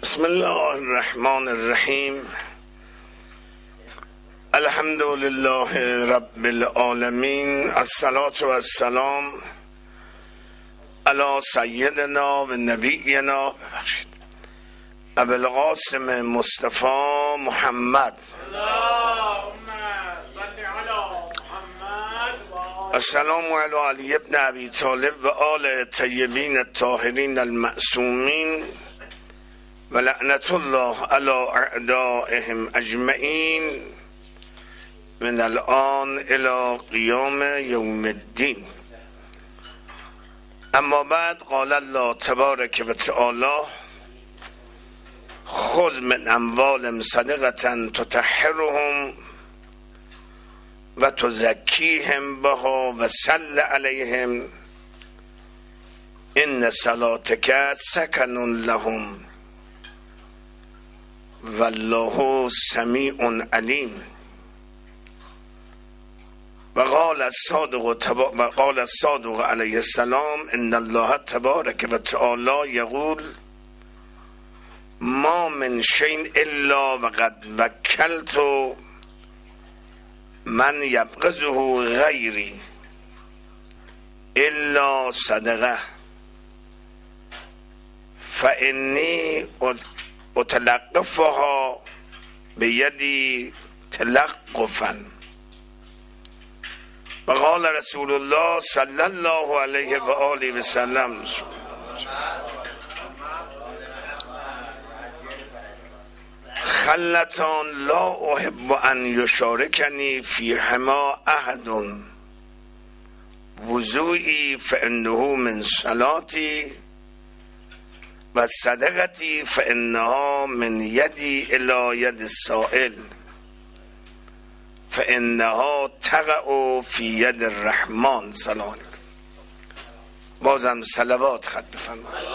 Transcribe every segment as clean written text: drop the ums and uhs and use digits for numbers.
بسم الله الرحمن الرحیم. الحمد لله رب العالمین. الصلاة و السلام علی سیدنا و نبینا ابوالقاسم مصطفی محمد. السلام علی علی بن ابی طالب و آل طیبین الطاهرین المعصومین و لعنت الله علی اعدائهم اجمعین من الان الی قیام یوم الدین. اما بعد، قال الله تبارک و تعالی: خذ من اموالهم صدقة تطهرهم و تزکیهم بها و صل علیهم ان صلاتک سکن لهم والله سمیع علیم. و قال الصادق علیه السلام: ان الله تبارک و تعالی یقول ما من شیء الا وقد وکلت من یبغضه غیری الا صدقه فانی اتلقفها بیدی تلقفا. و قال رسول الله صلی الله علیه و آله و سلم: خلتان لا احب ان یشارکنی فیهما احد وضوئی فانه من صلاتی و صدقتی فانها من یدی الی ید السائل فانها تقع فی ید الرحمن. سلام. بازم صلوات خط بفرمایید.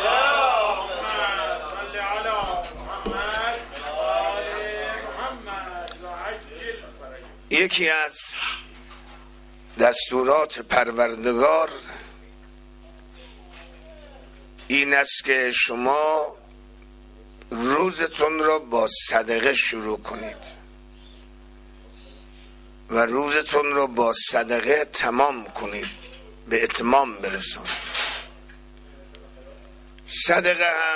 یکی از دستورات پروردگار این است که شما روزتون را با صدقه شروع کنید و روزتون را با صدقه تمام کنید، به اتمام برسانید. صدقه هم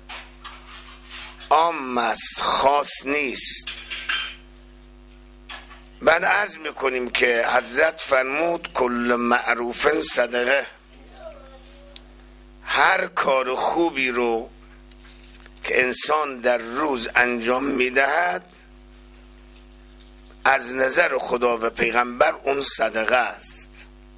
عام است، خاص نیست. بعد عرض میکنیم که حضرت فرمود کل معروف صدقه. هر کار خوبی رو که انسان در روز انجام میدهد از نظر خدا و پیغمبر اون صدقه است.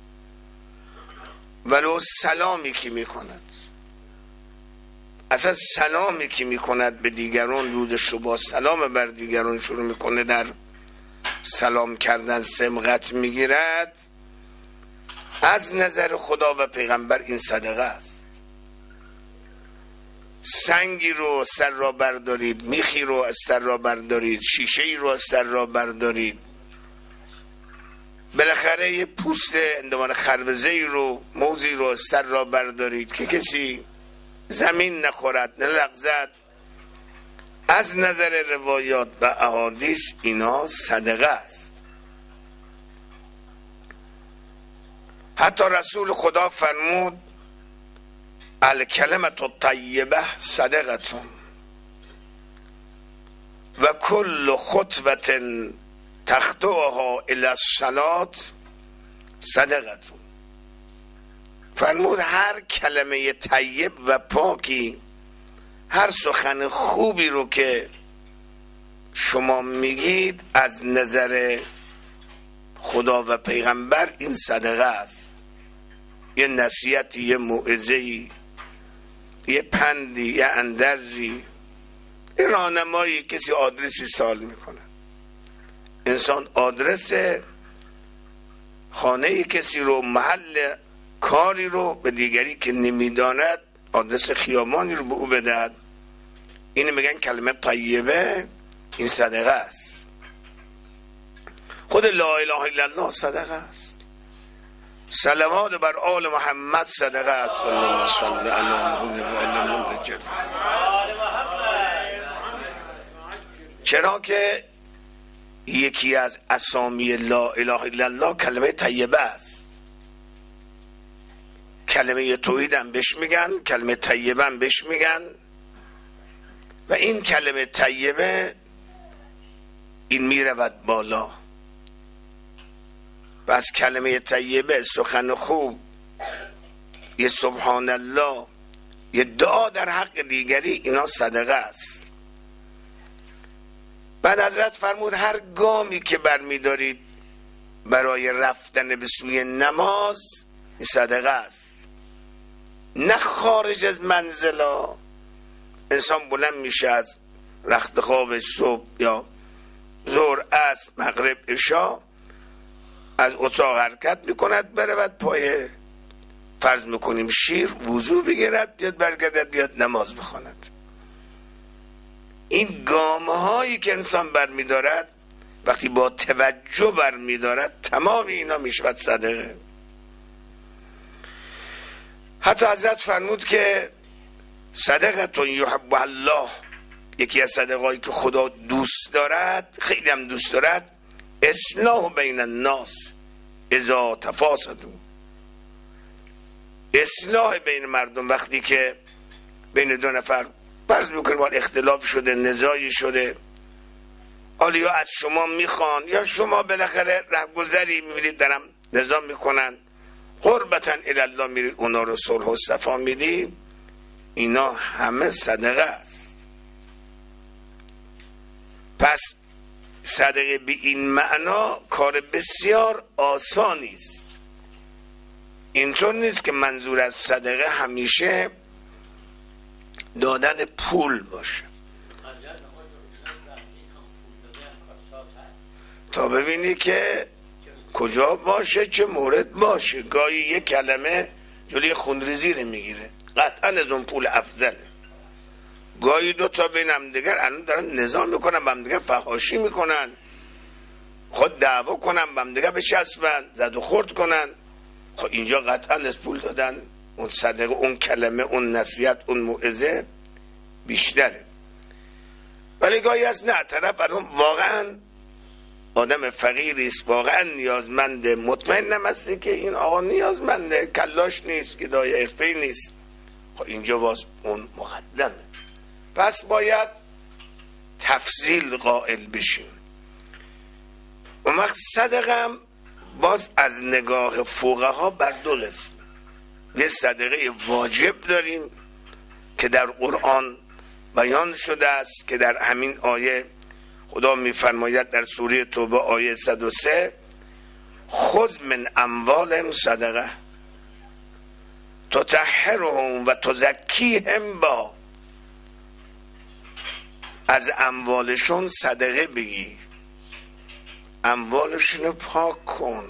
ولو سلامی که میکند، اصلا سلامی که میکند به دیگران، رودش رو با سلام بر دیگران شروع میکنه، در سلام کردن سبقت میگیرد، از نظر خدا و پیغمبر این صدقه است. سنگی رو سر را بردارید، میخی رو از سر را بردارید، شیشه‌ای رو از سر را بردارید، بالاخره یه پوست اندوان خربزه‌ای رو، موزی رو از سر را بردارید که کسی زمین نخورد، نلغزد. از نظر روایات و احادیث اینا صدقه است. حتی رسول خدا فرمود الکلمة الطیبه صدقه و کل خطوه تخطوها الی الصلاة صدقه. فرمود هر کلمه طیب و پاکی، هر سخن خوبی رو که شما میگید از نظر خدا و پیغمبر این صدقه است. یه نصیحتی، یه موعظه‌ای، یه پندی، یه اندرزی، یه راهنمایی، کسی آدرسی سوال میکنه، انسان آدرس خانه کسی رو، محل کاری رو به دیگری که نمیداند، آدرس خیامانی رو به او بدهد، اینو میگن کلمه طیبه. این صدقه است. خود لا اله الا الله صدقه است. صلوات بر آل محمد صدقه است. اللهم صل علی محمد و آل محمد. چرا که یکی از اسامی لا اله الا الله کلمه طیبه است. کلمه توحید هم بهش میگن، کلمه طیبه هم بهش میگن. و این کلمه طیبه این میرود بالا. و از کلمه طیبه سخن خوب، یه سبحان الله، یه دعا در حق دیگری، اینا صدقه است. بعد حضرت فرمود هر گامی که برمیدارید برای رفتن به سوی نماز، این صدقه است. نه خارج از منزلا. انسان بلند میشه از رخت خواب صبح یا ظهر، عصر، مغرب، عشا، از اتاق حرکت میکند برود پای، فرض میکنیم شیر، وضو بگیرد بیاد برگردد بیاد نماز بخواند. این گامهایی که انسان برمیدارد وقتی با توجه برمیدارد، تمام اینا میشود صدقه. حتی حضرت فرمود که صدقه یحب الله، یکی از صدقهایی که خدا دوست دارد، خیلی هم دوست دارد، اصلاح بین الناس اذا تفاسدوا، اصلاح بین مردم. وقتی که بین دو نفر فرض میکنیم اختلاف شده، نزاعی شده، حالا یا از شما میخوان یا شما بالاخره رهگذری میبینید دارم نظام میکنن، قربتا الی الله میرید اونا رو صلح و صفا میدید، اینا همه صدقه است. پس صدقه به این معنا کار بسیار آسانی است. اینطور نیست که منظور از صدقه همیشه دادن پول باشه. تا ببینی که کجا باشه، چه مورد باشه. گاهی یک کلمه جلوی خونریزی رو میگیره، قطعا از اون پول افضل. گاهی دو تا بین هم دیگر الان دارن نظام میکنن، با هم دیگر فحاشی میکنن، خود دعوا کنن، با هم دیگر بچسبن، زد و خورد کنن. خب اینجا قطعا از پول دادن، اون صدقه، اون کلمه، اون نصیحت، اون موعظه بیشتره. ولی گاهی از نه، طرف الان واقعا آدم فقیری است، واقعا نیازمنده، مطمئنم هستی که این آقا نیازمنده، کلاش نیست، گدای حرفه‌ای نیست. خب اینجا باز اون مقدمه. پس باید تفضیل قائل بشیم. اون وقت صدقه هم باز از نگاه فقها بر دو قسم. یه صدقه واجب داریم که در قرآن بیان شده است که در همین آیه خدا میفرماید در سوره توبه آیه 103، خذ من اموالهم صدقه تطهرهم و تزکیهم با، از اموالشون صدقه بگیر، اموالشون رو پاک کن،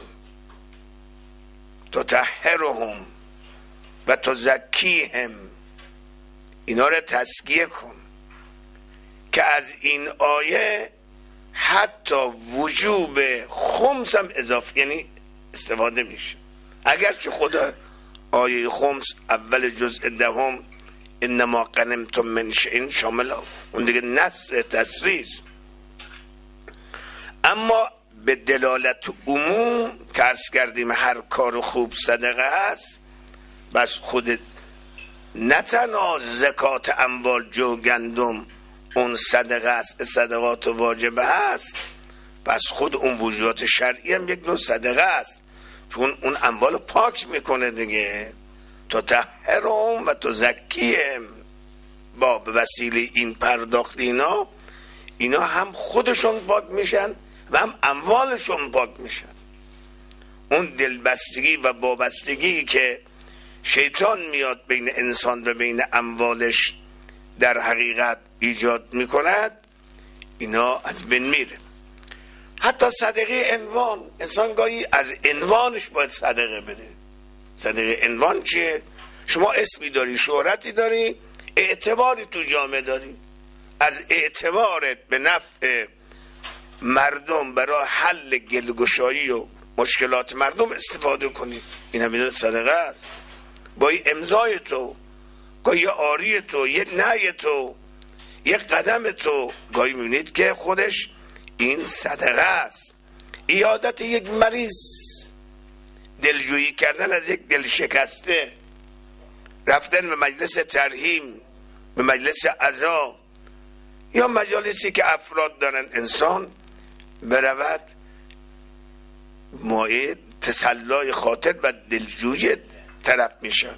تطهرهم و تزکیهم، اینا رو تزکیه کن. که از این آیه حتی وجوب خمس هم اضافه، یعنی استفاده میشه. اگرچه خدا آیه خمس اول جزء دهم انما غنمتم من شیء شامل اون دیگه نص تصریح، اما به دلالت عموم که عرض کردیم هر کار خوب صدقه است. بس خود نه تنها زکات اموال، جو، گندم اون صدقه است، صدقات واجبه است، پس خود اون وجوهات شرعی هم یک نوع صدقه است، چون اون اموال پاک میکنه دیگه. تطهرهم و تزکیهم، با به وسیله این پرداخت اینا هم خودشون پاک میشن و هم اموالشون پاک میشن. اون دلبستگی و وابستگی که شیطان میاد بین انسان و بین اموالش در حقیقت ایجاد میکند، اینا از بین میره. حتی صدقه عنوان، انسان گاهی از عنوانش باید صدقه بده. صدقه عنوان چیه؟ شما اسمی داری، شهرتی داری، اعتباری تو جامعه داری، از اعتبارت به نفع مردم برای حل گلگشایی و مشکلات مردم استفاده کنی، این هم بدون صدقه است. با امضای تو، با یه آری تو، یه نهی تو، یک قدم تو گاهی میبینید که خودش این صدقه است. عیادت یک مریض، دلجویی کردن از یک دل شکسته، رفتن به مجلس ترحیم، به مجلس عزا، یا مجالسی که افراد دارن انسان برود مایه تسلای خاطر و دلجویی طرف میشه.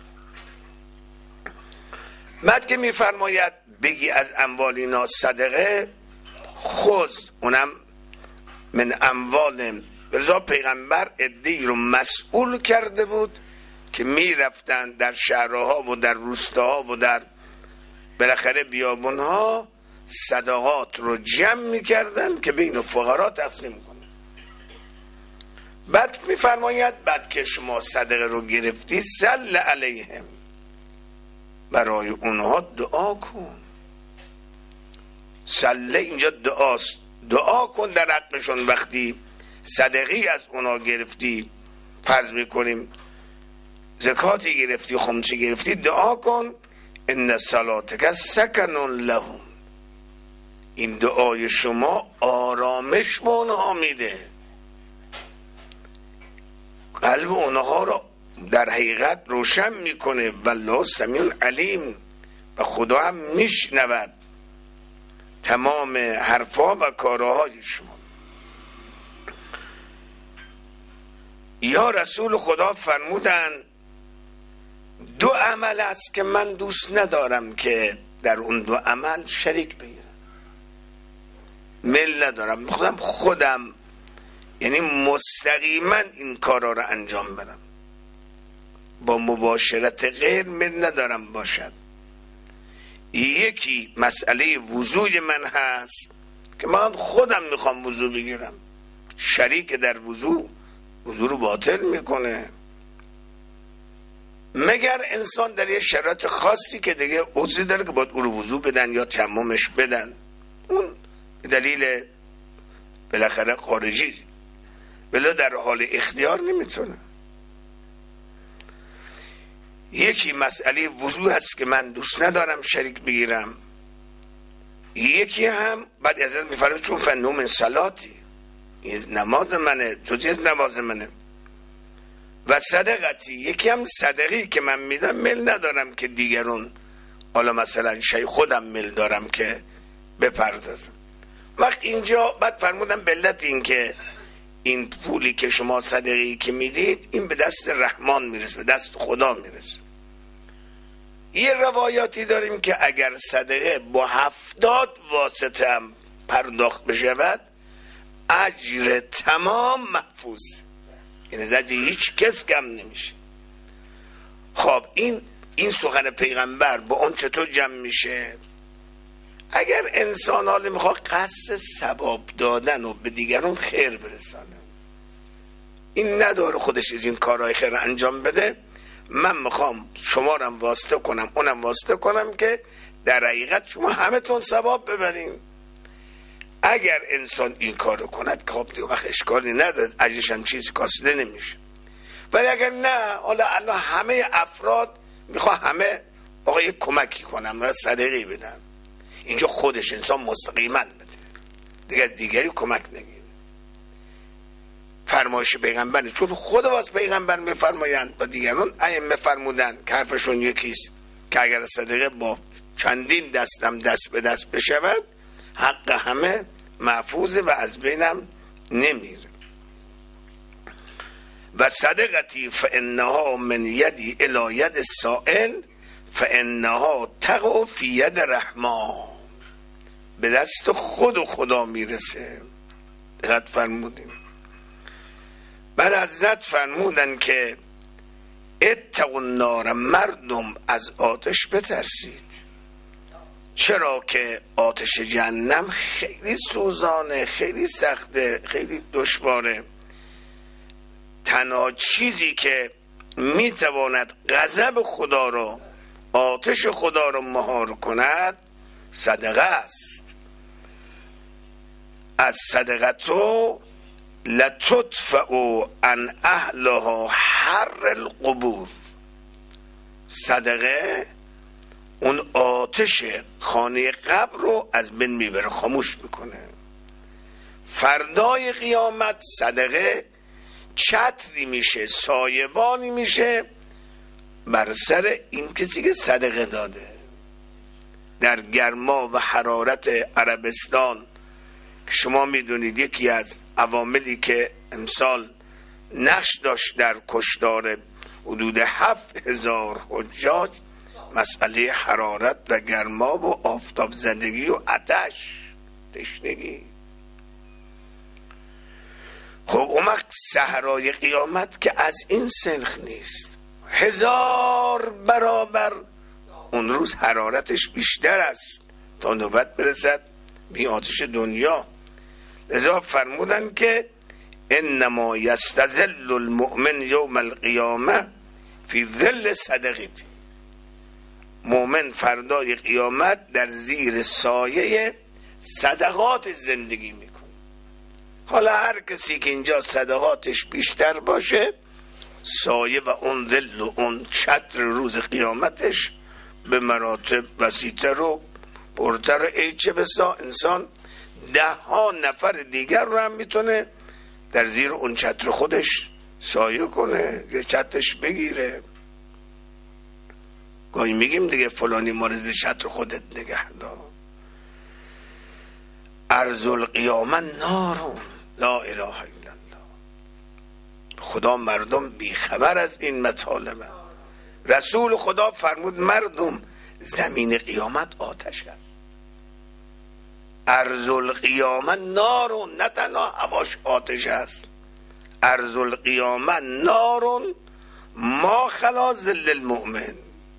بعد که میفرماید بگی از اموال اینا صدقه خذ، اونم من اموال. رضا پیغمبر عده‌ای رو مسئول کرده بود که میرفتن در شهرها و در روستاها و در بالاخره بیابونها صدقات رو جمع میکردن که بین فقرا تقسیم کنن. بعد میفرماید بعد که شما صدقه رو گرفتی صل علیهم، برای اونها دعا کن. صله اینجا دعاست، دعا کن در حقشون. وقتی صدقی از اونها گرفتی، فرض میکنیم زکاتی گرفتی، خمسی گرفتی، دعا کن ان صلاتک سکن لهم، این دعای شما آرامش به اونها میده، قلب اونها رو در حقیقت روشن میکنه. والله سمیع علیم، و خدا هم میشنود تمام حرفا و کارهای شما. یا رسول خدا فرمودن دو عمل است که من دوست ندارم که در اون دو عمل شریک بگیرم، میل ندارم خودم یعنی مستقیما این کارا رو انجام بدم، با مباشرت غیر میل ندارم باشد. یکی مسئله وضوی من هست که من خودم میخوام وضو بگیرم، شریک در وضو رو باطل میکنه، مگر انسان در یه شرایط خاصی که دیگه عذری داره که باید او رو وضو بدن یا تمامش بدن، اون دلیل بالاخره خارجی، ولی در حال اختیار نمیتونه. یکی مسئله وضو هست که من دوست ندارم شریک بگیرم، یکی هم بعد از این میفرمه چون فنوم من صلاتی، این نماز منه، جزئی از نماز منه. و صدقتی، یکی هم صدقی که من میدم میل ندارم که دیگرون، حالا مثلا شی خودم میل دارم که بپردازم. وقت اینجا بعد فرمودم به علت این که این پولی که شما صدقی که میدید این به دست رحمان میرسه، به دست خدا میرسه. یه روایاتی داریم که اگر صدقه با 70 واسطه هم پرداخت بشود اجر تمام محفوظ، یعنی زجر هیچ کس کم نمیشه. خب این سخن پیغمبر با اون چطور جمع میشه؟ اگر انسان حالا میخواد قصد ثواب دادن و به دیگران خیر برسانه، این نداره خودش از این کارهای خیر انجام بده، من میخوام شما رو واسطه کنم اونم واسطه کنم که در حقیقت شما همه تون ثواب ببرین. اگر انسان این کار رو کند که خب دیگه وقت اشکالی نداره، اجرش هم چیزی کاسته نمیشه. ولی اگر نه، حالا الان همه افراد میخواه همه آقا یک کمکی کنم و صدقی بدن، اینجا خودش انسان مستقیما بده، دیگه از دیگری کمک نگیره. فرمایش پیغمبر، چون خود واس پیغمبر میفرمایند و دیگران ائمه فرمودن که حرفشون یکیست که اگر صدقه با چندین دستم دست به دست بشود حق همه محفوظ و از بینم نمیره. و صدقتی فانها من یدی الی ید السائل فانها تقع فی ید رحمان، به دست خود خدا میرسه. دقت فرمودیم. بعد حضرت فرمودن که اتقوا النار، مردم از آتش بترسید. چرا که آتش جهنم خیلی سوزانه، خیلی سخته، خیلی دشواره. تنها چیزی که میتواند غضب خدا رو، آتش خدا رو مهار کند صدقه است. از صدقتو لتطفئ عن اهلها حر القبور، صدقه اون آتش خانه قبر رو از بین میبره، خاموش میکنه. فردای قیامت صدقه چتری میشه، سایبانی میشه بر سر این کسی که صدقه داده. در گرما و حرارت عربستان که شما میدونید یکی از عواملی که امسال نقش داشت در کشتار حدود 7000 حجاج مسئله حرارت و گرما و آفتاب زدگی و آتش تشنگی. خب اون وقت صحرای قیامت که از این سلخ نیست، 1000 برابر اون روز حرارتش بیشتر است تا نوبت برسد به آتش دنیا. لذا فرمودن که انما یستظل المؤمن یوم القیامه فی ظل صدقتی. مؤمن فردای قیامت در زیر سایه صدقات زندگی میکنه. حالا هر کسی که اینجا صدقاتش بیشتر باشه، سایه و اون ظل و اون چتر روز قیامتش به مراتب وسیع‌تر و پرتر و ای چه بسا انسان 10 نفر دیگر رو هم میتونه در زیر اون چتر خودش سایه کنه، یه چترش بگیره. گاهی میگیم دیگه فلانی مارز چتر خودت نگه دار. ارض القیامه نارون لا اله الا الله. خدا مردم بیخبر از این مطالبه. رسول خدا فرمود مردم زمین قیامت آتش است. ارض القیامه نارون، نه تنها هواش آتش است، ارض القیامه نارون ما خلا ظل المؤمن،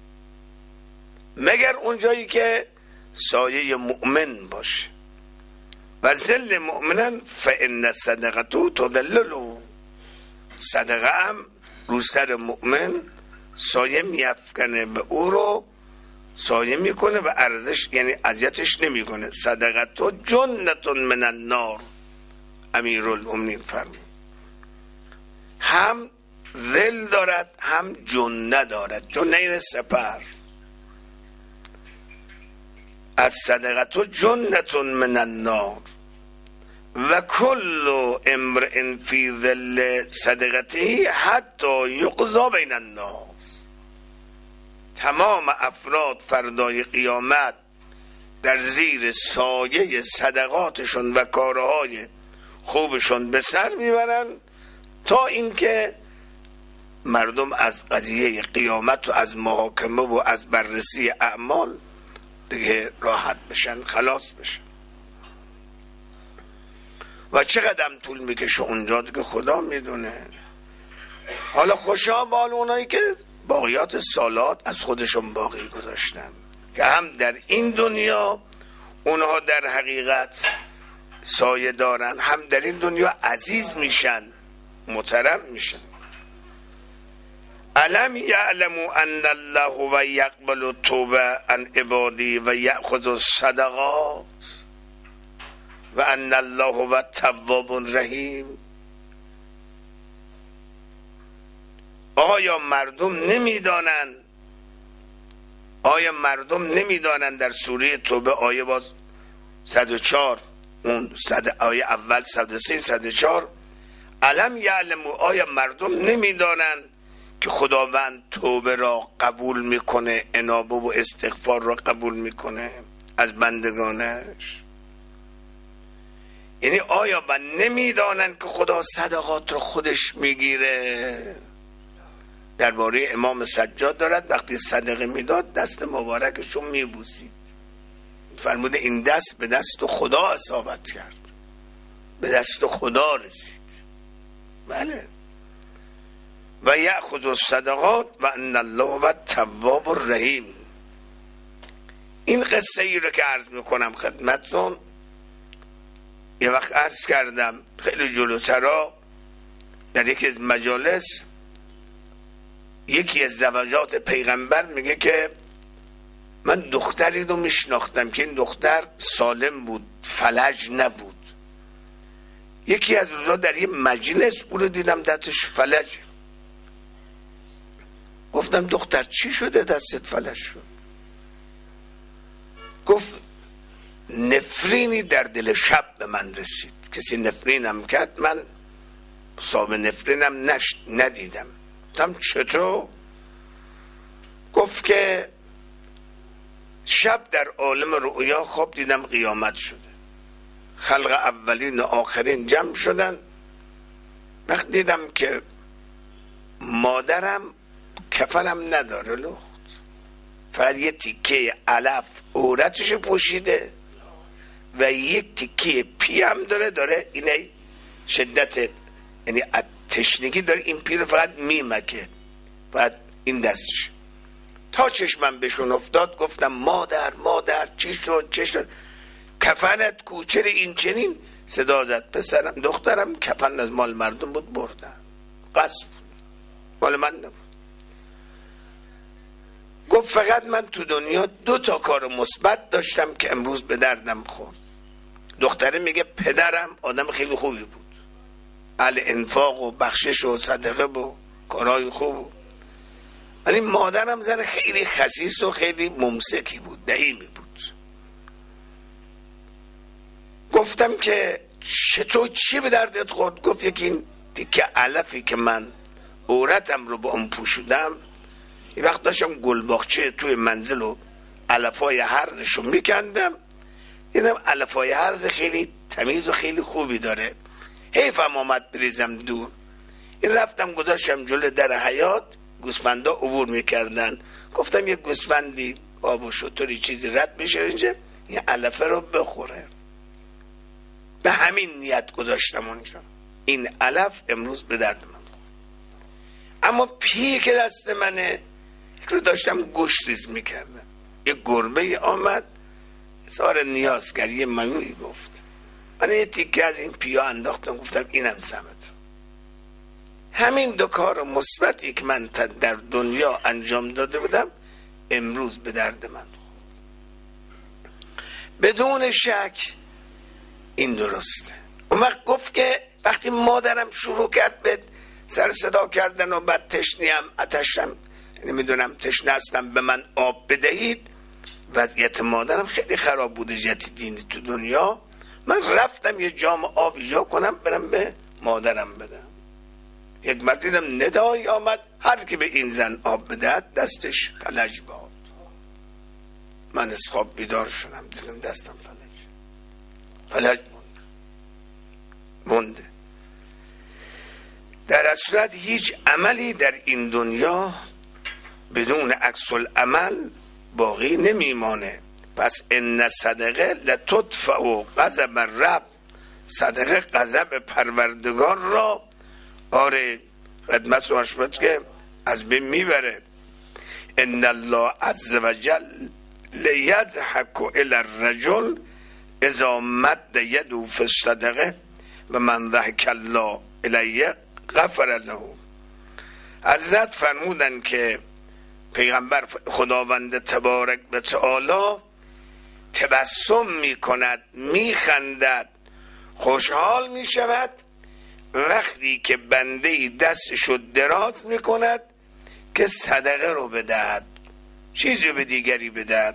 مگر اونجایی که سایه مؤمن باشه. و ظل مؤمنن فان صدقته تظلله. صدقه هم رو سر مؤمن سایه میافکنه و او رو سایه میکنه و ارزش یعنی اذیتش نمیکنه. صدقته جنة من النار. امیرالمؤمنین فرمود هم ظل دارد هم جنه دارد. جنه این سپر. از صدقته جنة من النار و کل امرئ فی ظل صدقته حتی یقضی بین الناس. تمام افراد فردای قیامت در زیر سایه صدقاتشون و کارهای خوبشون به سر میبرن تا اینکه مردم از قضیه قیامت و از محاکمه و از بررسی اعمال دیگه راحت بشن، خلاص بشن. و چه قدم طول میکشه اونجا دیگه خدا میدونه. حالا خوشا بال اونایی که باقیات سالات از خودشون باقی گذاشتن که هم در این دنیا اونها در حقیقت سایه دارن، هم در این دنیا عزیز میشن، محترم میشن. الم یعلموا ان الله و یقبل التوبه عن عبادی و یأخذ الصدقات و ان الله هو التواب الرحیم. آیا مردم نمیدانند در سوره توبه آیه باز 104 اون آیه اول 103 104 الم یعلموا، آیا مردم نمیدانند که خداوند توبه را قبول میکنه، انابه و استغفار را قبول میکنه از بندگانش؟ یعنی آیا و نمیدانند که خدا صدقات رو خودش میگیره؟ درباره امام سجاد دارد وقتی صدقه میداد دست مبارکشو میبوسید، فرموده این دست به دست خدا اصابت کرد، به دست خدا رسید. بله. و یأخذ الصدقات و ان الله هو التواب الرحیم. این قصه ای رو که عرض میکنم خدمتتون، یه وقت عرض کردم خیلی جلوترا در یکی از مجالس، یکی از زوجات پیغمبر میگه که من دختری رو میشناختم که این دختر سالم بود، فلج نبود. یکی از روزا در یه مجلس او رو دیدم دستش فلجه. گفتم دختر چی شده دستت فلج شد؟ گفت نفرینی در دل شب به من رسید. کسی نفرینم کرد، من صاحب نفرینم ندیدم. گفتم چطور؟ گفت که شب در عالم رؤیا خواب دیدم قیامت شده، خلق اولین و آخرین جمع شدن. وقت دیدم که مادرم کفنم نداره لخت، فقط یه تیکه علف عورتش پوشیده و یک تیکه پی هم داره اینه شدت، یعنی تشنگی داره، این پی رو فقط میمکه، فقط این دستش. تا چشمم بهشون افتاد گفتم مادر چی شد؟ کفنت کوچر این چنین. صدا زد پسرم دخترم کفن از مال مردم بود بردن، قصد بود، مال من نبود. گفت فقط من تو دنیا 2 کار مثبت داشتم که امروز به دردم خورد. دختره میگه پدرم آدم خیلی خوبی بود، اهل انفاق و بخشش و صدقه و کارهای خوب بود، ولی مادرم زن خیلی خسیس و خیلی ممسکی بود، دهیمی بود. گفتم که چطور چی به دردت خورد؟ گفت یکی این تیکه علفی که من عورتم رو با اون پوشیدم، یه وقت داشتم گلباغچه توی منزل و علفای هرزشو میکندم، دیدم علفای هرز خیلی تمیز و خیلی خوبی داره، حیفم آمد بریزم دور. این رفتم گذاشتم جلو در حیاط، گوسفندا عبور میکردن. گفتم یه گوسفندی آب و شتری چیزی رد میشه اینجا، این علفه رو بخوره. به همین نیت گذاشتم اونجا. این علف امروز به درد من خورد. اما پی که دست منه رو داشتم گوشت ریز میکردم، یه گربه آمد سار نیاز کرد، یه مایوی گفت، من یه تیکه از این پیا انداختم، گفتم اینم سمت. همین 2 کار مثبتی که من در دنیا انجام داده بودم امروز به درد من خورد. بدون شک این درسته. اون وقت گفت که وقتی مادرم شروع کرد به سر صدا کردن و بعد تشنیم آتشم، نمیدونم تشنه هستم به من آب بدهید، وضعیت مادرم خیلی خراب بوده، جهت دینی تو دنیا. من رفتم یه جام آب ایجا کنم برم به مادرم بدم. یک مرد دیدم ندایی آمد، هر کی به این زن آب بدهد دستش فلج باد. من از خواب بیدار شدم، دیدم دستم فلج مونده. در صورت هیچ عملی در این دنیا بدون عکس العمل باقی نمیمانه. پس ان صدقه لتدفع غضب الرب، صدقه غضب پروردگار را آره خدمت رو اشبت که از بین میبره. ان الله عز وجل لیضحک الی الرجل اذا مد یده فی الصدقه و من ضحک الله الیه غفر له. حضرت فرمودن که پیغمبر خداوند تبارک و تعالی تبسم می کند، می خندد، خوشحال می شود وقتی که بنده دستشو دراز می کند که صدقه رو بدهد، چیزی به دیگری بدهد.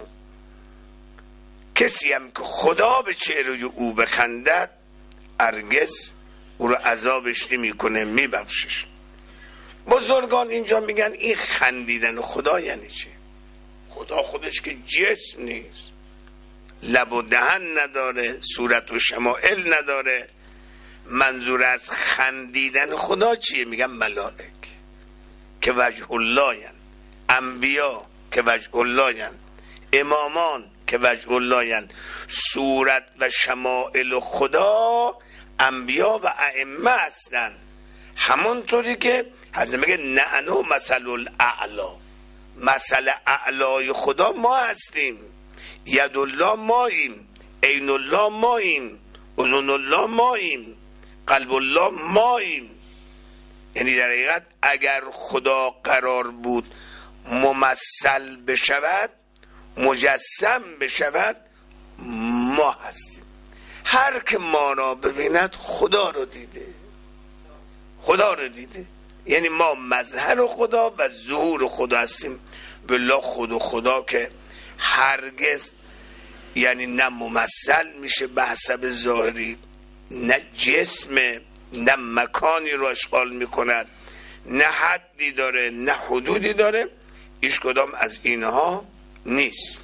کسی هم که خدا به چهره او بخندد هرگز او رو عذابش نمی کنه، می بخشش. بزرگان اینجا میگن این خندیدن خدا یعنی چه؟ خدا خودش که جسم نیست، لب و دهن نداره، صورت و شمائل نداره. منظور از خندیدن خدا چیه؟ میگن ملائک که وجه الله ین، انبیا که وجه الله ین، امامان که وجه الله ین. صورت و شمائل خدا انبیا و ائمه هستن. همونطوری که حضرت میگه نعنو مثل الاعلا، مثل اعلای خدا ما هستیم. ید الله ماییم، عین الله ماییم، اذن الله ماییم، قلب الله ماییم. یعنی در حقیقت اگر خدا قرار بود ممثل بشود، مجسم بشود، ما هستیم. هر که ما را ببیند خدا رو دیده، خدا رو دیده. یعنی ما مظهر خدا و ظهور خدا هستیم. بالله خود و خدا که هرگز یعنی نه ممثل میشه به حسب ظاهری، نه جسم، نه مکانی رو اشغال میکند، نه حدی داره نه حدودی داره، هیچ کدام از اینها نیست.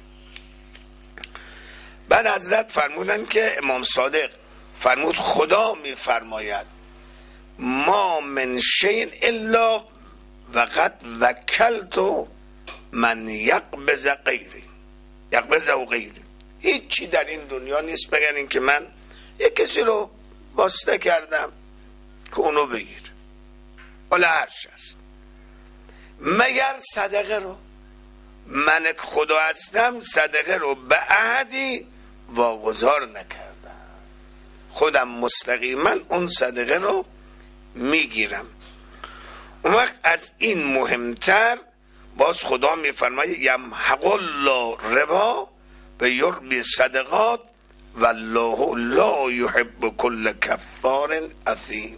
بعد حضرت فرمودن که امام صادق فرمود خدا میفرماید ما من شیء الا وقد وکلت من یقبض غیری یقبضه غیری. هیچی در این دنیا نیست مگر این که من یک کسی رو واسطه کردم که اونو بگیر، حالا هرچی هست، مگر صدقه رو. من خدا هستم صدقه رو به عهدی واگذار نکردم، خودم مستقیما اون صدقه رو میگیرم. اون وقت از این مهمتر باز خدا میفرماید یمحق الله ربا و یربی صدقات والله لا یحب کل کفار اثیم.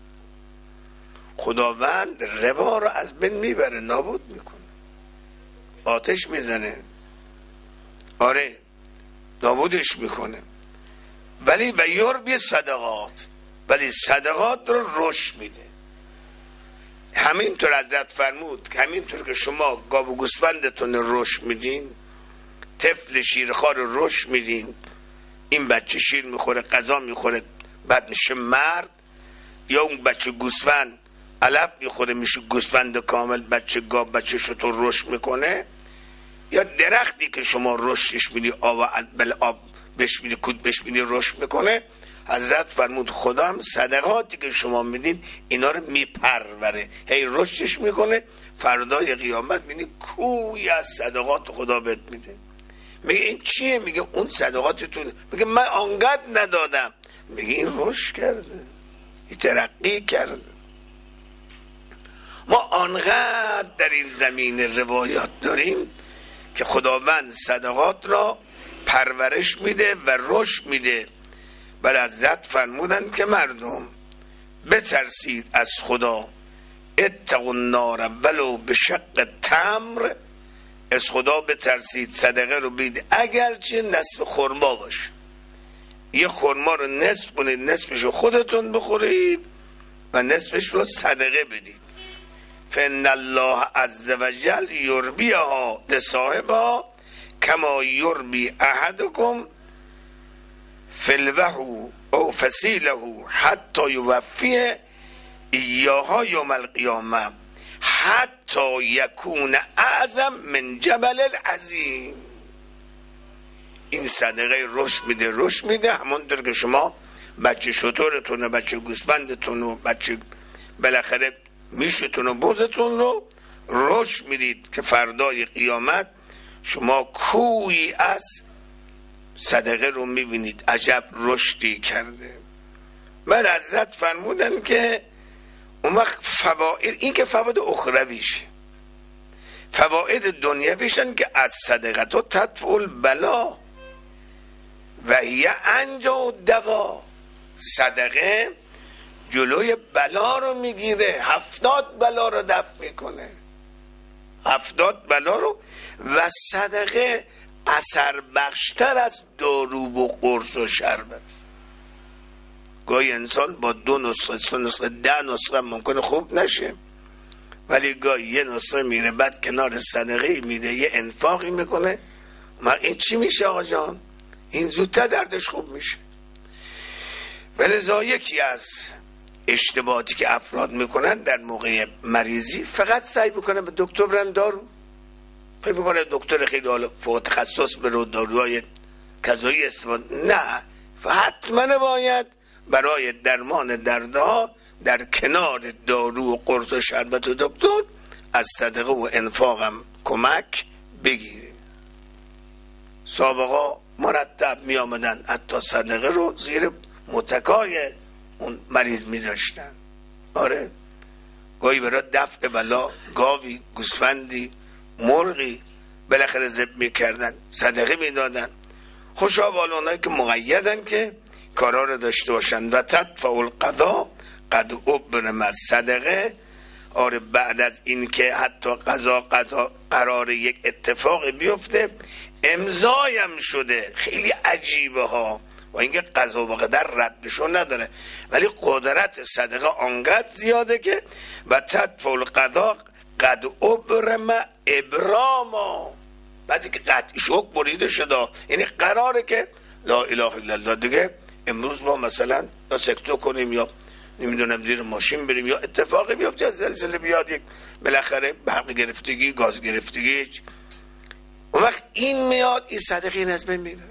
خداوند ربا رو از بین میبره، نابود میکنه، آتش میزنه، آره نابودش میکنه. ولی و یربی صدقات، ولی صدقات رو رشد میده. همینطور حضرت فرمود که همینطور که شما گاو و گوسفندتون رشد میدین، طفل شیرخوار رو رشد میدین، این بچه شیر میخوره، غذا میخوره، بعد میشه مرد، یا اون بچه گوسفند علف میخوره میشه گوسفند کامل، بچه گاو بچه شتر رشد میکنه، یا درختی که شما رشدش میدی، آب بهش میدی، کود بهش میدی، رشد میکنه. حضرت فرمود خدا هم صدقاتی که شما میدین اینا رو میپروره، هی رشدش میکنه، فردای قیامت میبینی کوی از صدقات خدا بهت میده. میگه این چیه؟ میگه اون صدقاتتون. میگه من آنقدر ندادم. میگه این رشد کرده، این ترقی کرده. ما آنقدر در این زمین روایات داریم که خداوند صدقات را پرورش میده و رشد میده. بل حضرت فرمودن که مردم بترسید از خدا، اتقوا النار ولو بشق تمر، از خدا بترسید، صدقه رو بید اگرچه نصف خرما باشه. یه خرما رو نصف کنید، نصفش رو خودتون بخورید و نصفش رو صدقه بدید. فإن الله عز وجل یربیها لصاحبها کما یربی احدکم فلوه او فسیله حتی یوفیه ایاها یوم القیامه حتی یکون اعظم من جبل العظیم. این صدقه رشد میده همونطور که شما بچه شترتون و بچه گوسفندتون و بچه بالاخره میشتون و بوزتون رو رشد میدید که فردای قیامت شما کوی از صدقه رو میبینید، عجب رشدی کرده. بعد حضرت فرمودن که اون وقت فواید، این که فواید اخرویشه، فواید دنیویشن که از صدقه و تدفع البلا و هی انجا دوا. صدقه جلوی بلا رو میگیره، 70 بلا رو دفع میکنه، 70 بلا رو. و صدقه اثر بخشتر از دارو و قرص و شربت. گاهی انسان با 2 نسخه 3 نسخه 10 نسخه ممکنه خوب نشه، ولی گاهی یه نسخه میره بعد کنار صدقه میده، یه انفاقی میکنه، ما این چی میشه آقا جان؟ این زودتر دردش خوب میشه. ولذا یکی از اشتباهاتی که افراد میکنن در موقع مریضی، فقط سعی بکنن به دکتر برن دارو، فکر میکنه دکتر خیلی حالا فوق تخصص به داروهای کذایی استفاده. نه، حتما باید برای درمان دردها در کنار دارو و قرص و شربت و دکتر از صدقه و انفاقم کمک بگیریم. سابقا مرتب می آمدن حتی صدقه رو زیر متکای اون مریض می داشتن. آره، گاهی برای دفع بلا گاوی، گوسفندی، مرغی بالاخره ذبح میکردن، صدقه میدادن. خوشا بالا اونایی که مقیدن که کارا رو داشته باشن. و تدفع القضا قد ابرم از صدقه. آره، بعد از این که حتی قضا قرار یک اتفاق بیفته، امضایم شده. خیلی عجیبه ها، و اینکه قضا و قدر ردشو نداره، ولی قدرت صدقه آنقدر زیاده که و تدفع القضا قد ابرم ابراما، بعضی که قطعیش حکم بریده شده، یعنی قراره که لا اله الا الله دیگه امروز ما مثلا یا سکتو کنیم یا نمیدونم زیر ماشین بریم یا اتفاقی بیفته از زلزله بیاد، یک بالاخره برق گرفتگی، گاز گرفتگی، اون وقت این میاد این صدقه این از بین میبره.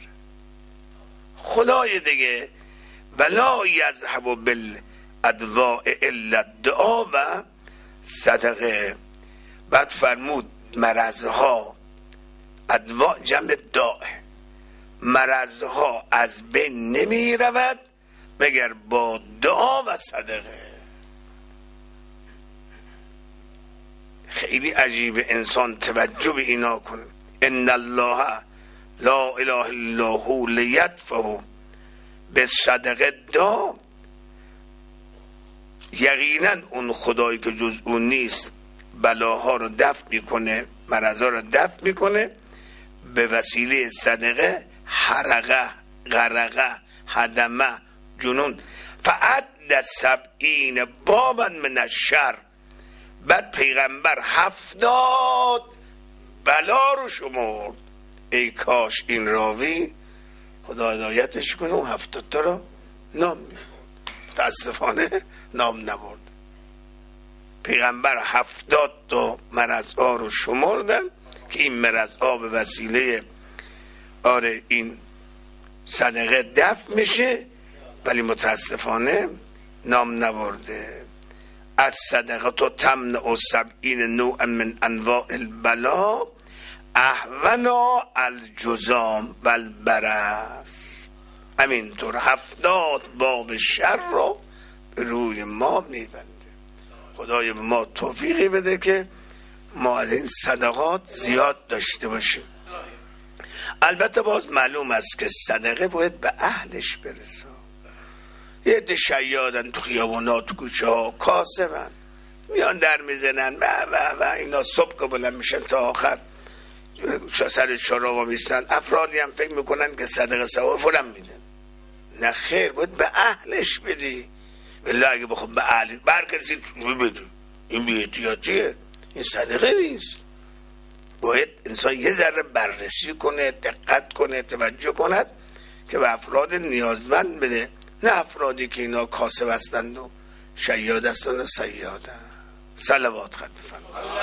خدای دیگه ولا یذهب بالادواء الا الدعاء و صدقه. بعد فرمود مرضها، ادواء جمع داء، مرضها از بین نمی رود مگر با دعا و صدقه. خیلی عجیب، انسان توجه به اینا کنه. ان الله لا اله الا هو لیدفع بالصدقه دا، یقینا اون خدایی که جز اون نیست بلاها رو دفع میکنه، مرضها رو دفع میکنه به وسیله صدقه. حرقه، غرقه، هدمه، جنون. فعد 70 بابا من الشر. بعد پیغمبر 70 بلا رو شمرد. ای کاش این راوی خدا هدایتش کنه و 70 تا رو نام میبرد، متاسفانه نام نبرد. پیغمبر 70 تا مرضها رو شمردن که این مرضها به وسیله این صدقه دفع میشه، ولی متاسفانه نام نبرده. از صدقه تو تمنع 70 نوع من انواع البلا احونا الجزام و البرص. همینطور 70 باب شر رو به روی ما میبنده. خدای به ما توفیقی بده که ما از این صدقات زیاد داشته باشیم. البته باز معلوم است که صدقه باید به اهلش برسه. یه عده شیادن تو خیابونات، تو کوچه ها، کاسبن، میان در میزنن و اینا صبح که بلند میشن تا آخر سر چراغ میستن. افرادی هم فکر میکنن که صدقه ثواب فلان میدن. نه خیر، باید به اهلش بدی. والله اگه بخواد به اهلش برکرسید بده، این بی احتیاطیه، این صدقه نیست. باید انسان یه ذره بررسی کنه، دقت کنه، توجه کند که به افراد نیازمند بده، نه افرادی که اینا کاسب هستند و شیاد هستند و صیادند. صلوات خط بفرمایید.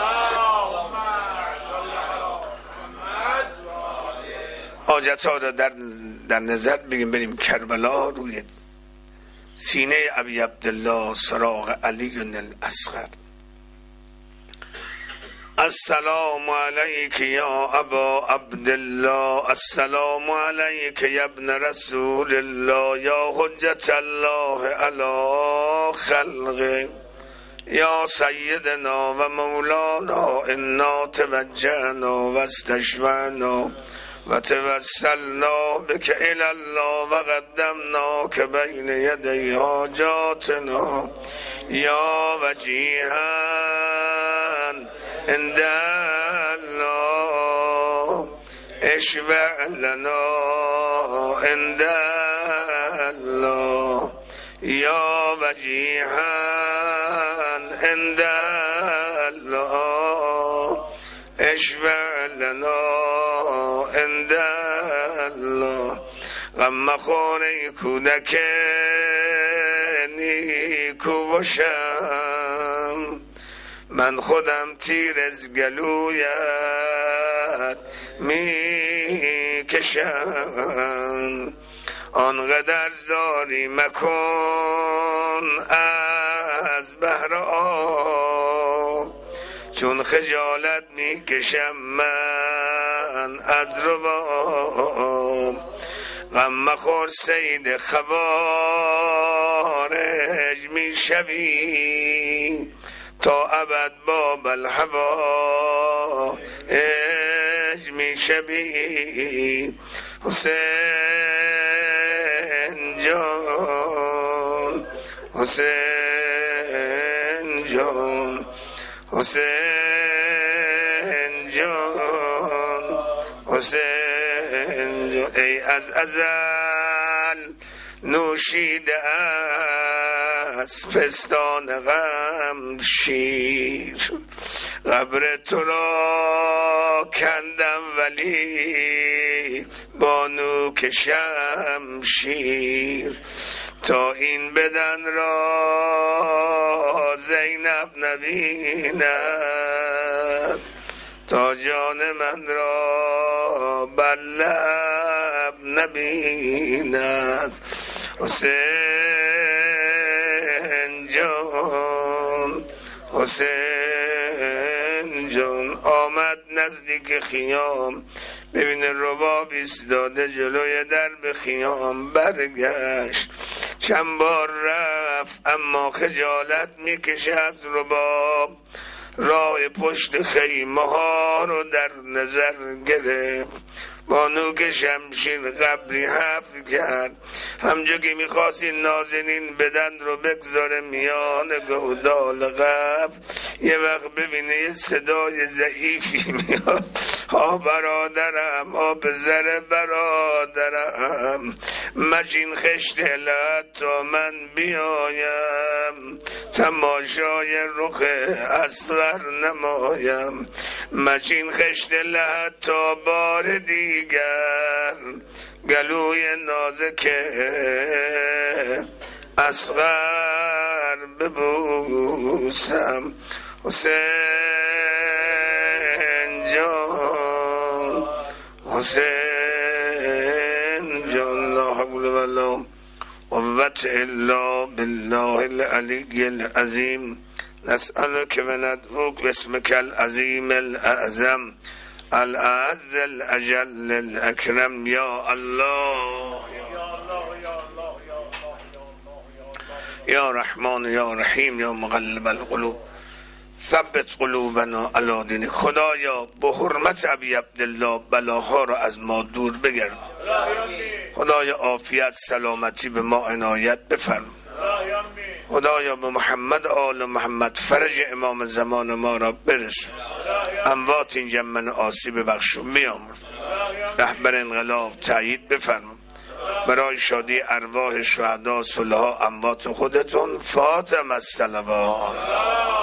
حاجت ها را در نظر بگیم بریم کربلا، روی سینه ابی عبدالله سراغ علی الاصغر. السلام علیک یا ابا عبدالله، السلام علیک یا ابن رسول الله، یا حجت الله علی خلقه، یا سیدنا و مولانا، انا توجهنا و استشفعنا و توسلنا بک الی الله و قدمنا که بین یدی حاجاتنا، یا وجیها عند الله اشفع لنا عند الله، یا وجیها عند الله اشفع لنا عند الله. غم خور کودک نیکو باشم، من خودم تیر از گلویت می کشم، آنقدر زاری مکن از بحر آب، چون خجالت می کشم من از رباب. غم مخور سید خوارج می شوی، تا ابد باب الهوا اج می شوی. حسین جان، حسین جان، حسین جان، حسین ای از ازل نوشیده از پستان غم شیر، قبر تو را کندم ولی با نوک شمشیر، تا این بدن را زینب نبیند، تا جان من را بر لب نبیند. حسین جان، حسین جان، آمد نزدیک خیام، ببینه رباب ایستاده جلوی درب خیام. برگشت چند بار رفت اما خجالت میکشه از رباب. راه پشت خیمه ها رو در نظر گرفت، با نوک شمشیر قبری حفر کرد. همجا که میخواست این نازنین بدن رو بگذاره میان گودال قبر، یه وقت ببینه یه صدای ضعیفی میاد: ها برادرم، ها پسر برادرم، مچین خشت لحد تا من بیایم، تماشای رخ اصغر نمایم. مچین خشت لحد تا بار دیگر، گلوی نازک اصغر ببوسم. حسین جان، حسین جان، لا حول ولا قوة الا بالله العلی العظیم. نسألك و ندعوك باسمك العظیم الاعظم الاعز الاجل الاکرم. یا الله یا رحمان یا رحیم یا مقلب القلوب ثبت قلوبنا علی دینک. خدایا به حرمت ابی عبدالله بلاها را از ما دور بگرد. خدایا عافیت سلامتی به ما عنایت بفرما. خدایا به محمد آل محمد فرج امام زمان ما را برس. اموات این جمعن آسیب بخش و میامرز. رهبر انقلاب تأیید بفرما. برای شادی ارواح شهدا صلحا اموات خودتون فاطمه الصلوات.